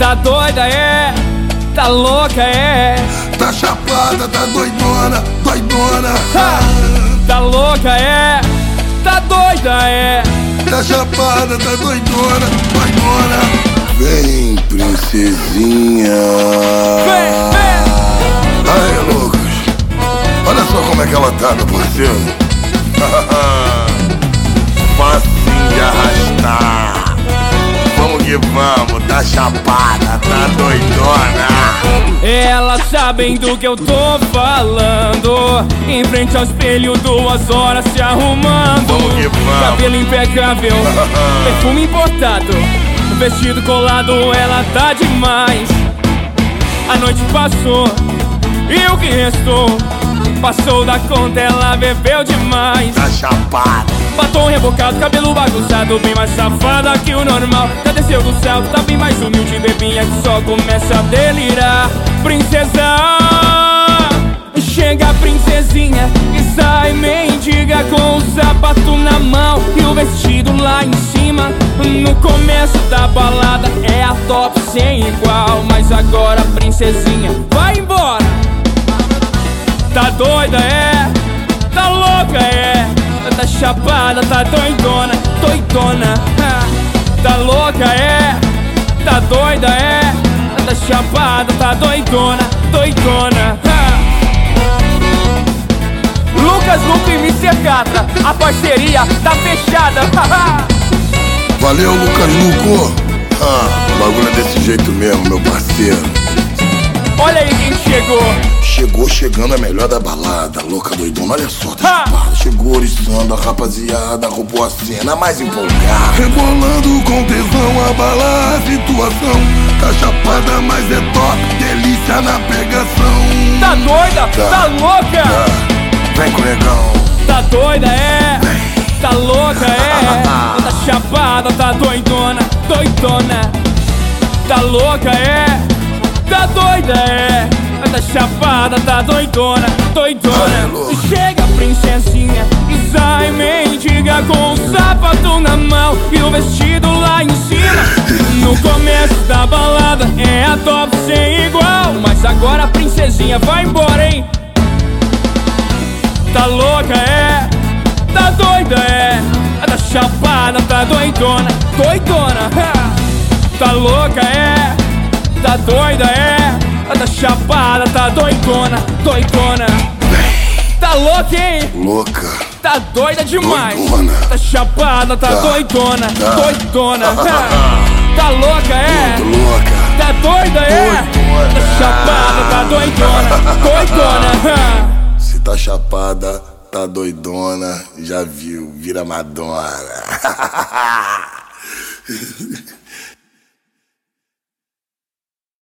Tá doida, é? Tá louca, é? Tá chapada, tá doidona, doidona. Tá louca, é? Tá doida, é? Tá chapada, tá doidona, doidona. Vem, princesinha. Vem, vem! Ai, Lucas, olha só como é que ela tá, meu parceiro. Facinho de arrastar. Vamos que vamos, tá chapada, tá doidona. Elas sabem do que eu tô falando. Em frente ao espelho, 2 horas se arrumando. Vamos que vamos. Cabelo impecável, perfume importado, vestido colado, ela tá demais. A noite passou e o que restou passou da conta, ela bebeu demais. Tá chapada. Batom rebocado, cabelo bagunçado, bem mais safada que o normal. Já desceu do céu, tá bem mais humilde, bebinha que só começa a delirar. Princesa, chega a princesinha e sai mendiga com o sapato na mão e o vestido lá em cima. No começo da balada é a top sem igual, mas agora a princesinha vai embora. Tá doida, é? Tá louca, é? Tá chapada, tá doidona, doidona. Tá louca, é? Tá doida, é? Tá chapada, tá doidona, doidona. Lucas, Luco e Mr. Catra, a parceria tá fechada. Valeu, Lucas Luco. O bagulho é desse jeito mesmo, meu parceiro. Olha aí quem chegou. Chegou chegando a melhor da balada, louca doidona, olha só, tá chapada. Chegou oriçando a rapaziada, roubou a cena mais empolgada. Rebolando com tesão, abalar a situação. Tá chapada, mas é top, delícia na pegação. Tá doida? Tá louca? Vem com o negão. Tá doida, é? Tá louca, é? Tá chapada, tá doidona, doidona. Tá louca, é? Tá doida, é? Tá chapada, tá doidona, doidona. Chega a princesinha e sai mendiga com o sapato na mão e o vestido lá em cima. No começo da balada é a top sem igual, mas agora a princesinha vai embora, hein? Tá louca, é? Tá doida, é? Tá chapada, tá doidona, doidona. Tá louca, é? Tá doida, é? Tá chapada, tá doidona, doidona. Tá louca, hein? Louca. Tá doida demais. Doidona. Tá chapada, tá doidona, doidona. Tá louca, é? Muito louca. Tá doida, é? Doidona. Tá chapada, tá doidona, doidona. Se tá chapada, tá doidona, já viu, vira Madonna.